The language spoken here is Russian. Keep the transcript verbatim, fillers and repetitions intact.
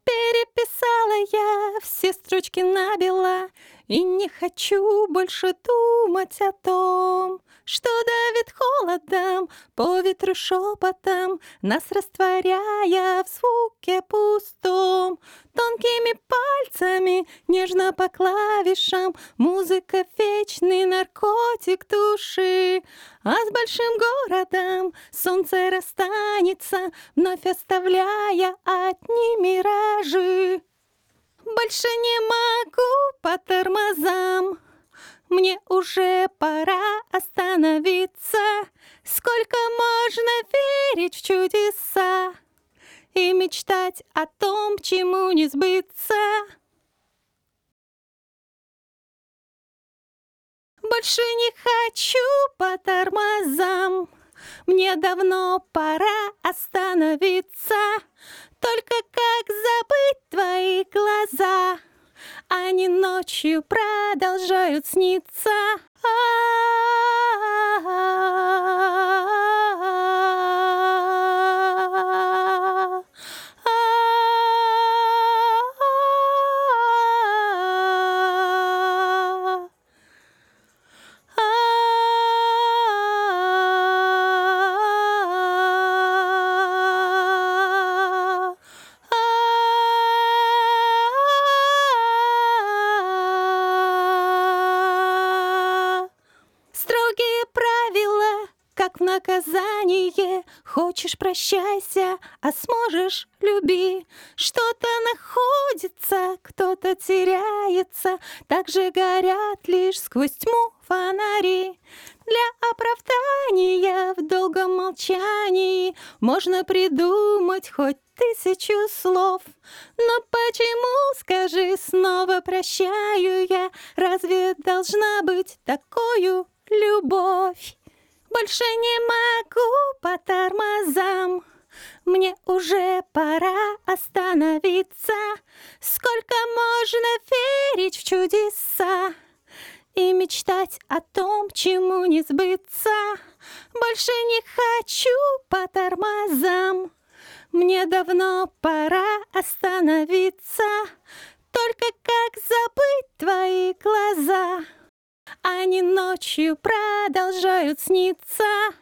Переписала я все строчки набила, и не хочу больше думать о том, что давит холодом по ветру шепотом, нас растворяя в звуке пустом. Тонкими пальцами нежно по клавишам музыка — вечный наркотик души. А с большим городом солнце расстанется, вновь оставляя одни миражи. Больше не могу по тормозам, мне уже пора остановиться. Сколько можно верить в чудеса и мечтать о том, чему не сбыться. Больше не хочу по тормозам, мне давно пора остановиться. Только как забыть твои глаза? Они ночью продолжают сниться. Строгие правила, как в наказание. Хочешь — прощайся, а сможешь — люби. Что-то находится, кто-то теряется, так же горят лишь сквозь тьму фонари. Для оправдания в долгом молчании можно придумать хоть тысячу слов. Но почему, скажи, снова прощаю я? Разве должна быть такою любовь? Больше не могу по тормозам, мне уже пора остановиться. Сколько можно верить в чудеса и мечтать о том, чему не сбыться? Больше не хочу по тормозам, мне давно пора остановиться. Только как забыть твои глаза? Они ночью продолжают сниться.